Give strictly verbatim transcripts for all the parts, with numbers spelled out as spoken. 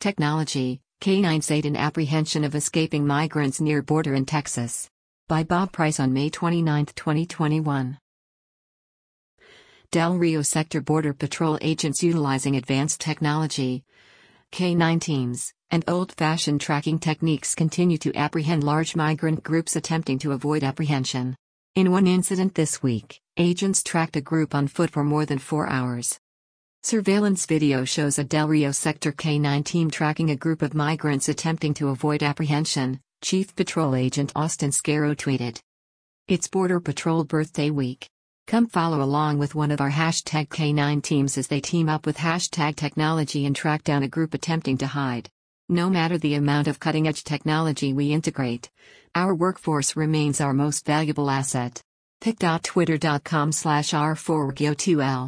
Technology, Canines aid in apprehension of escaping migrants near border in Texas. By Bob Price on May twenty-ninth, twenty twenty-one. Del Rio Sector Border Patrol agents utilizing advanced technology, canine teams, and old-fashioned tracking techniques continue to apprehend large migrant groups attempting to avoid apprehension. In one incident this week, agents tracked a group on foot for more than four hours. Surveillance video shows a Del Rio Sector canine team tracking a group of migrants attempting to avoid apprehension, Chief Patrol Agent Austin Scarrow tweeted. It's Border Patrol Birthday Week. Come follow along with one of our hashtag canine teams as they team up with hashtag technology and track down a group attempting to hide. No matter the amount of cutting-edge technology we integrate, our workforce remains our most valuable asset. pic.twitter.com slash r4go2l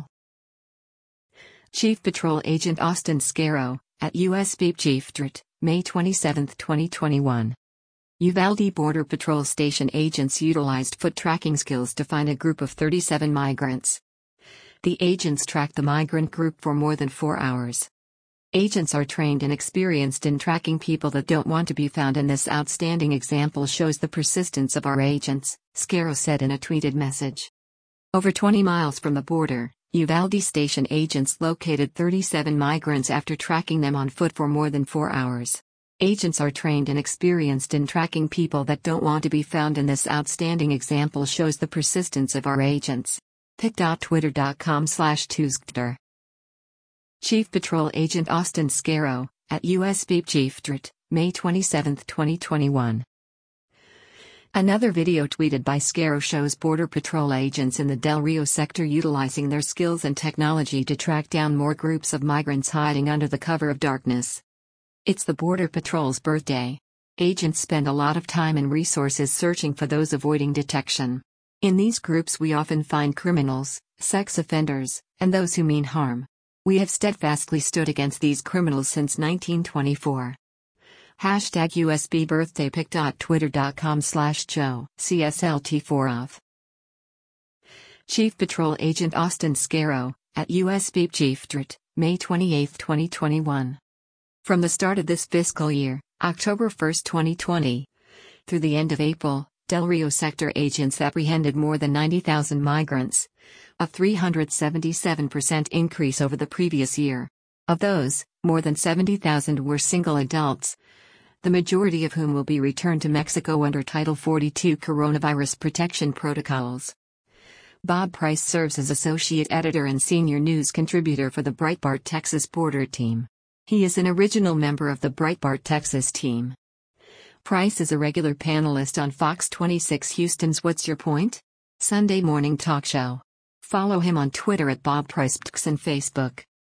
Chief Patrol Agent Austin Scarrow, at U S Beep Chief D R T, May twenty-seventh, twenty twenty-one. Uvalde Border Patrol Station agents utilized foot tracking skills to find a group of thirty-seven migrants. The agents tracked the migrant group for more than four hours. Agents are trained and experienced in tracking people that don't want to be found, and this outstanding example shows the persistence of our agents, Scarrow said in a tweeted message. Over twenty miles from the border, Uvalde Station agents located thirty-seven migrants after tracking them on foot for more than four hours. Agents are trained and experienced in tracking people that don't want to be found, and this outstanding example shows the persistence of our agents. pic.twitter.com slash tuzgdr Chief Patrol Agent Austin Scarrow, at U S Beep Chief D R T, May twenty-seventh, twenty twenty-one. Another video tweeted by Scarrow shows Border Patrol agents in the Del Rio sector utilizing their skills and technology to track down more groups of migrants hiding under the cover of darkness. It's the Border Patrol's birthday. Agents spend a lot of time and resources searching for those avoiding detection. In these groups we often find criminals, sex offenders, and those who mean harm. We have steadfastly stood against these criminals since nineteen twenty-four. Hashtag U S B birthday pic.twitter.com slash Joe, C S L T four off. Chief Patrol Agent Austin Scarrow, at U S Beep Chief D R T, May twenty-eighth, twenty twenty-one. From the start of this fiscal year, October first, twenty twenty, through the end of April, Del Rio sector agents apprehended more than ninety thousand migrants, a three hundred seventy-seven percent increase over the previous year. Of those, more than seventy thousand were single adults, the majority of whom will be returned to Mexico under Title forty-two coronavirus protection protocols. Bob Price serves as associate editor and senior news contributor for the Breitbart Texas Border Team. He is an original member of the Breitbart Texas team. Price is a regular panelist on Fox twenty-six Houston's What's Your Point? Sunday morning talk show. Follow him on Twitter at Bob Price and Facebook.